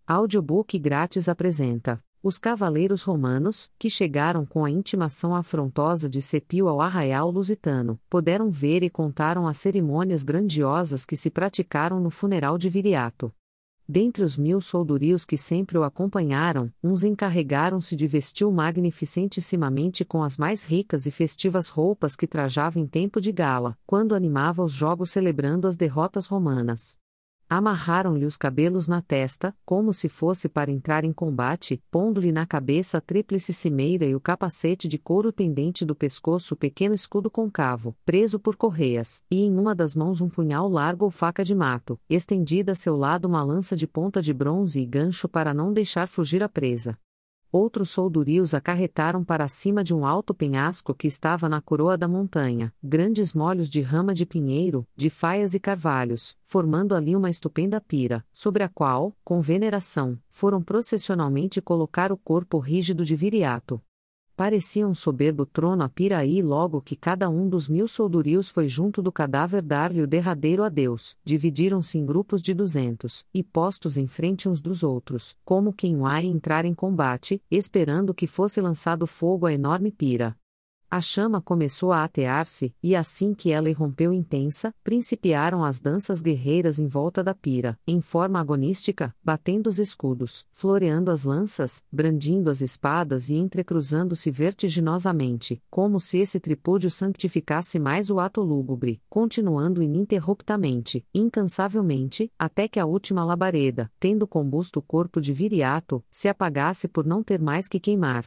Audiobook grátis apresenta Os Cavaleiros Romanos, que chegaram com a intimação afrontosa de Sepio ao arraial lusitano, puderam ver e contaram as cerimônias grandiosas que se praticaram no funeral de Viriato. Dentre os 1000 soldorios que sempre o acompanharam, uns encarregaram-se de vestir-o magnificentissimamente com as mais ricas e festivas roupas que trajava em tempo de gala, quando animava os jogos celebrando as derrotas romanas. Amarraram-lhe os cabelos na testa, como se fosse para entrar em combate, pondo-lhe na cabeça a tríplice cimeira e o capacete de couro pendente do pescoço o pequeno escudo côncavo, preso por correias, e em uma das mãos um punhal largo ou faca de mato, estendida a seu lado uma lança de ponta de bronze e gancho para não deixar fugir a presa. Outros soldorios acarretaram para cima de um alto penhasco que estava na coroa da montanha, grandes molhos de rama de pinheiro, de faias e carvalhos, formando ali uma estupenda pira, sobre a qual, com veneração, foram processionalmente colocar o corpo rígido de Viriato. Parecia um soberbo trono a pira aí logo que cada um dos 1000 soldorios foi junto do cadáver dar-lhe o derradeiro adeus, dividiram-se em grupos de 200, e postos em frente uns dos outros, como quem vai entrar em combate, esperando que fosse lançado fogo à enorme pira. A chama começou a atear-se, e assim que ela irrompeu intensa, principiaram as danças guerreiras em volta da pira, em forma agonística, batendo os escudos, floreando as lanças, brandindo as espadas e entrecruzando-se vertiginosamente, como se esse tripúdio santificasse mais o ato lúgubre, continuando ininterruptamente, incansavelmente, até que a última labareda, tendo combusto o corpo de Viriato, se apagasse por não ter mais que queimar.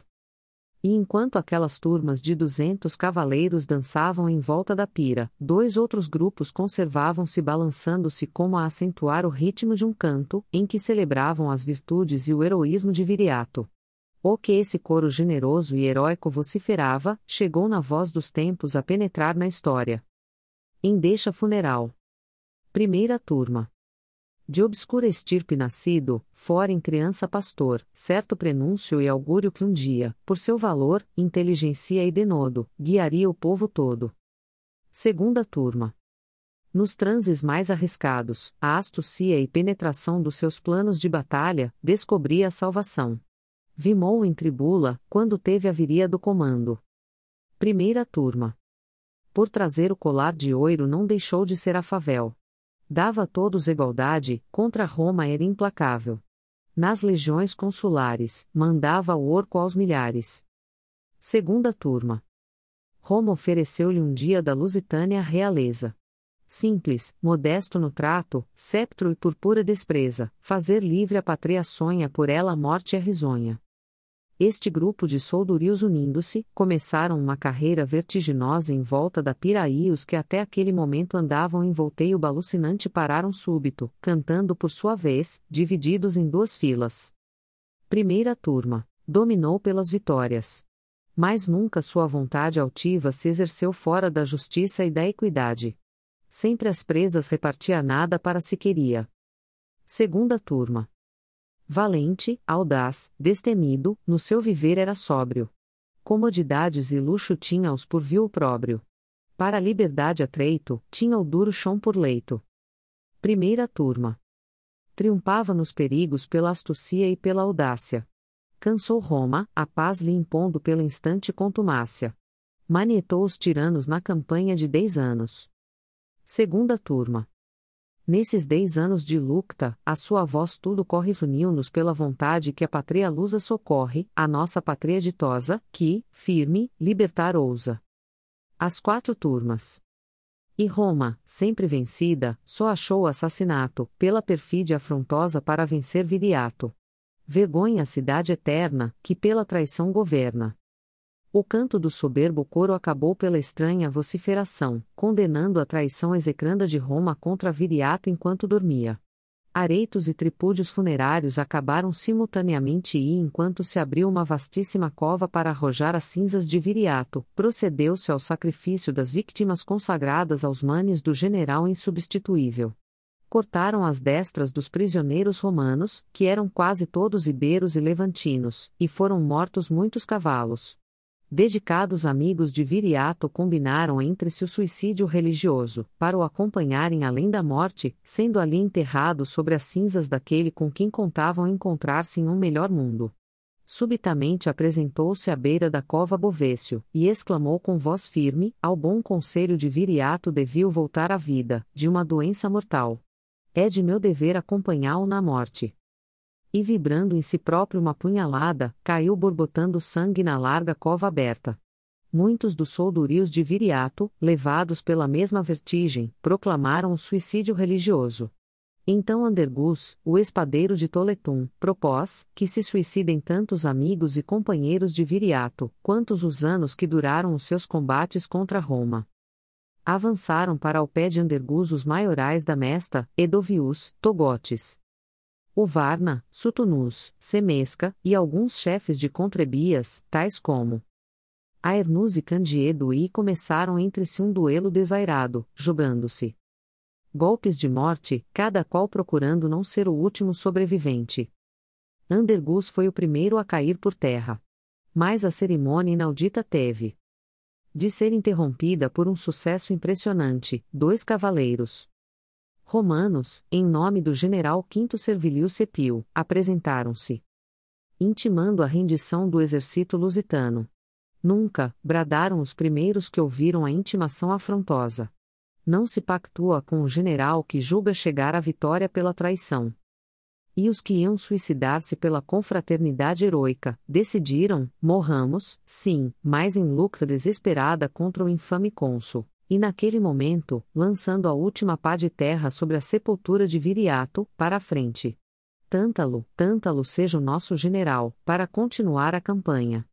E enquanto aquelas turmas de 200 cavaleiros dançavam em volta da pira, 2 outros grupos conservavam-se balançando-se como a acentuar o ritmo de um canto, em que celebravam as virtudes e o heroísmo de Viriato. O que esse coro generoso e heróico vociferava, chegou na voz dos tempos a penetrar na história. Endecha funeral. Primeira turma. De obscura estirpe nascido, fora em criança pastor, certo prenúncio e augúrio que um dia, por seu valor, inteligência e denodo, guiaria o povo todo. Segunda turma. Nos transes mais arriscados, a astúcia e penetração dos seus planos de batalha, descobria a salvação. Vimou em tribula, quando teve a viria do comando. Primeira turma. Por trazer o colar de ouro não deixou de ser afavel. Dava a todos igualdade, contra Roma era implacável. Nas legiões consulares, mandava o orco aos milhares. Segunda turma. Roma ofereceu-lhe um dia da Lusitânia realeza. Simples, modesto no trato, sceptro e purpura despreza, fazer livre a pátria sonha por ela a morte é risonha. Este grupo de soldorios unindo-se, começaram uma carreira vertiginosa em volta da pira e os que até aquele momento andavam em volteio balucinante pararam súbito, cantando por sua vez, divididos em 2 filas. Primeira turma. Dominou pelas vitórias. Mas nunca sua vontade altiva se exerceu fora da justiça e da equidade. Sempre as presas repartia nada para se queria. Segunda turma. Valente, audaz, destemido, no seu viver era sóbrio. Comodidades e luxo tinha-os por vil opróbrio. Para a liberdade atreito, tinha o duro chão por leito. Primeira turma. Triunfava nos perigos pela astúcia e pela audácia. Cansou Roma, a paz lhe impondo pela instante contumácia. Manietou os tiranos na campanha de 10 anos. Segunda turma. Nesses 10 anos de luta, a sua voz tudo corre uniu-nos pela vontade que a pátria lusa socorre, a nossa pátria ditosa, que, firme, libertar ousa. As 4 turmas. E Roma, sempre vencida, só achou o assassinato, pela perfídia afrontosa para vencer Viriato. Vergonha a cidade eterna, que pela traição governa. O canto do soberbo coro acabou pela estranha vociferação, condenando a traição execranda de Roma contra Viriato enquanto dormia. Areitos e tripúdios funerários acabaram simultaneamente e enquanto se abriu uma vastíssima cova para arrojar as cinzas de Viriato, procedeu-se ao sacrifício das vítimas consagradas aos manes do general insubstituível. Cortaram as destras dos prisioneiros romanos, que eram quase todos iberos e levantinos, e foram mortos muitos cavalos. Dedicados amigos de Viriato combinaram entre si o suicídio religioso, para o acompanharem além da morte, sendo ali enterrados sobre as cinzas daquele com quem contavam encontrar-se em um melhor mundo. Subitamente apresentou-se à beira da cova Bovécio, e exclamou com voz firme: ao bom conselho de Viriato deviu voltar à vida, de uma doença mortal. É de meu dever acompanhá-lo na morte. E vibrando em si próprio uma punhalada, caiu borbotando sangue na larga cova aberta. Muitos dos soldorios de Viriato, levados pela mesma vertigem, proclamaram o suicídio religioso. Então Andergus, o espadeiro de Toletum, propôs que se suicidem tantos amigos e companheiros de Viriato, quantos os anos que duraram os seus combates contra Roma. Avançaram para o pé de Andergus os maiorais da Mesta, Edovius, Togotes, o Varna, Sutunus, Semesca, e alguns chefes de Contrebias, tais como Aernus e Candiedo, e começaram entre si um duelo desairado, jogando-se golpes de morte, cada qual procurando não ser o último sobrevivente. Andergus foi o primeiro a cair por terra. Mas a cerimônia inaudita teve de ser interrompida por um sucesso impressionante: 2 cavaleiros romanos, em nome do general Quinto Servilio Sepio, apresentaram-se, intimando a rendição do exército lusitano. Nunca, bradaram os primeiros que ouviram a intimação afrontosa. Não se pactua com o general que julga chegar à vitória pela traição. E os que iam suicidar-se pela confraternidade heroica, decidiram: morramos, sim, mas em luta desesperada contra o infame cônsul. E naquele momento, lançando a última pá de terra sobre a sepultura de Viriato, para a frente. Tântalo, Tântalo seja o nosso general, para continuar a campanha.